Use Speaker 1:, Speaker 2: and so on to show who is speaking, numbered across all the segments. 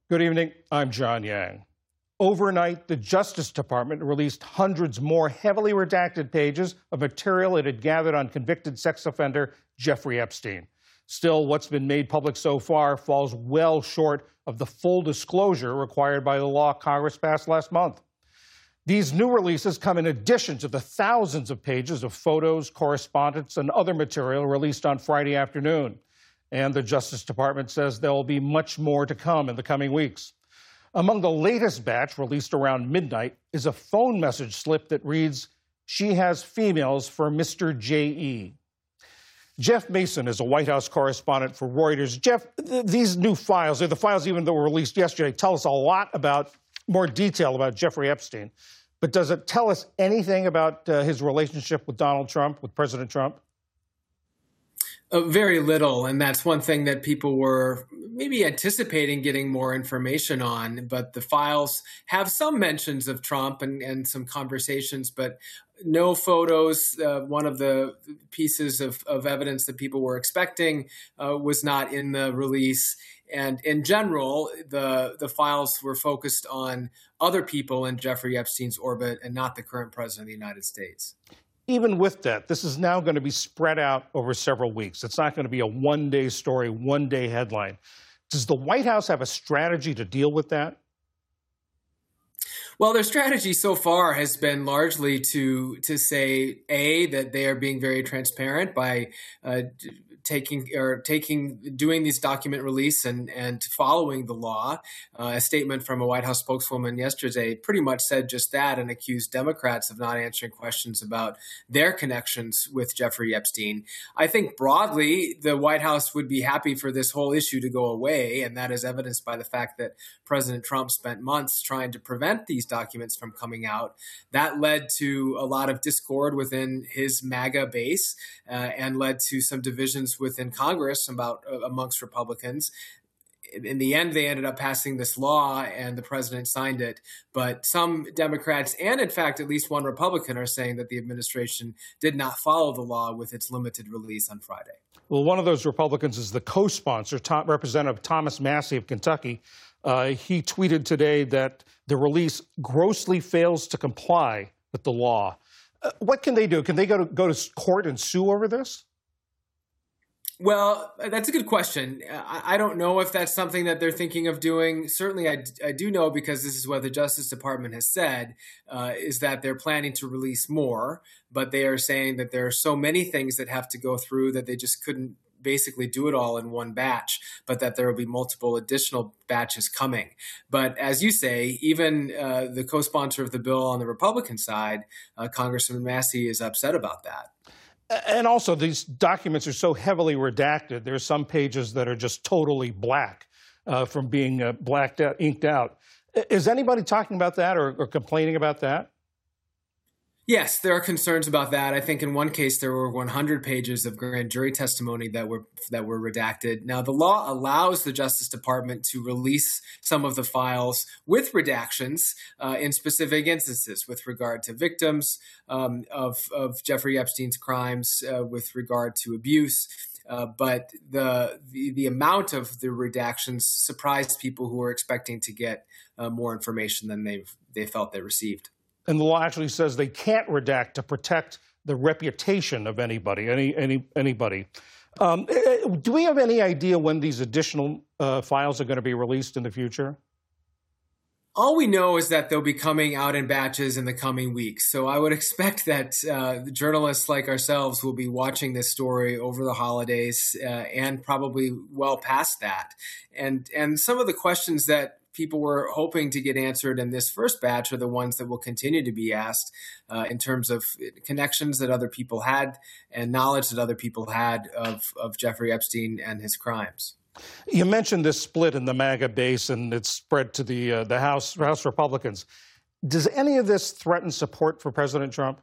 Speaker 1: Good evening. I'm John Yang. Overnight, the Justice Department released hundreds more heavily redacted pages of material it had gathered on convicted sex offender Jeffrey Epstein. Still, what's been made public so far falls well short of the full disclosure required by the law Congress passed last month. These new releases come in addition to the thousands of pages of photos, correspondence, and other material released on Friday afternoon. And the Justice Department says there will be much more to come in the coming weeks. Among the latest batch, released around midnight, is a phone message slip that reads, "She has females for Mr. J.E." Jeff Mason is a White House correspondent for Reuters. Jeff, these new files, the files even that were released yesterday, tell us a lot about, more detail about Jeffrey Epstein. But does it tell us anything about his relationship with Donald Trump, with President Trump?
Speaker 2: Very little, and that's one thing that people were maybe anticipating getting more information on. But the files have some mentions of Trump and some conversations, but no photos. One of the pieces of evidence that people were expecting was not in the release. And in general, the files were focused on other people in Jeffrey Epstein's orbit and not the current president of the United States.
Speaker 1: Even with that, this is now going to be spread out over several weeks. It's not going to be a one-day story, one-day headline. Does the White House have a strategy to deal with that?
Speaker 2: Well, their strategy so far has been largely to say, A, that they are being very transparent by doing these document release and following the law. A statement from a White House spokeswoman yesterday pretty much said just that and accused Democrats of not answering questions about their connections with Jeffrey Epstein. I think broadly, the White House would be happy for this whole issue to go away, and that is evidenced by the fact that President Trump spent months trying to prevent these documents from coming out. That led to a lot of discord within his MAGA base and led to some divisions within Congress amongst Republicans. In the end, they ended up passing this law and the president signed it. But some Democrats and, in fact, at least one Republican are saying that the administration did not follow the law with its limited release on Friday.
Speaker 1: Well, one of those Republicans is the co-sponsor, Representative Thomas Massie of Kentucky. He tweeted today that the release grossly fails to comply with the law. What can they do? Can they go to court and sue over this?
Speaker 2: Well, that's a good question. I don't know if that's something that they're thinking of doing. Certainly, I do know, because this is what the Justice Department has said, is that they're planning to release more, but they are saying that there are so many things that have to go through that they just couldn't basically do it all in one batch, but that there will be multiple additional batches coming. But as you say, even the co-sponsor of the bill on the Republican side, Congressman Massie, is upset about that.
Speaker 1: And also, these documents are so heavily redacted. There's some pages that are just totally black from being blacked out, inked out. Is anybody talking about that or complaining about that?
Speaker 2: Yes, there are concerns about that. I think in one case there were 100 pages of grand jury testimony that were redacted. Now, the law allows the Justice Department to release some of the files with redactions in specific instances with regard to victims of Jeffrey Epstein's crimes, with regard to abuse. But the amount of the redactions surprised people who were expecting to get more information than they felt they received.
Speaker 1: And the law actually says they can't redact to protect the reputation of anybody, anybody. Do we have any idea when these additional files are going to be released in the future?
Speaker 2: All we know is that they'll be coming out in batches in the coming weeks. So I would expect that journalists like ourselves will be watching this story over the holidays and probably well past that. And some of the questions that people were hoping to get answered in this first batch are the ones that will continue to be asked in terms of connections that other people had and knowledge that other people had of Jeffrey Epstein and his crimes.
Speaker 1: You mentioned this split in the MAGA base, and it's spread to the House Republicans. Does any of this threaten support for President Trump?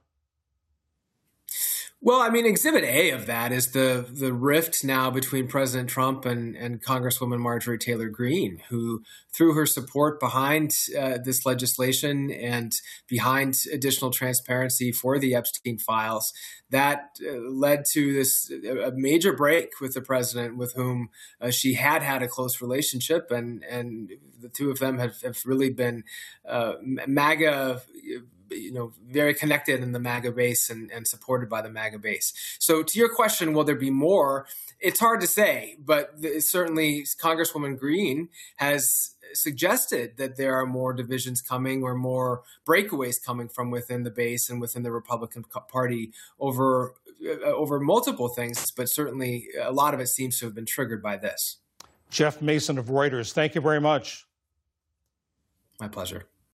Speaker 2: Well, I mean, Exhibit A of that is the rift now between President Trump and Congresswoman Marjorie Taylor Greene, who threw her support behind this legislation and behind additional transparency for the Epstein files. That led to a major break with the president, with whom she had a close relationship, and The two of them have really been MAGA, very connected in the MAGA base and supported by the MAGA base. So to your question, will there be more? It's hard to say, but certainly Congresswoman Green has suggested that there are more divisions coming or more breakaways coming from within the base and within the Republican Party over multiple things, but certainly a lot of it seems to have been triggered by this.
Speaker 1: Jeff Mason of Reuters, thank you very much.
Speaker 2: My pleasure.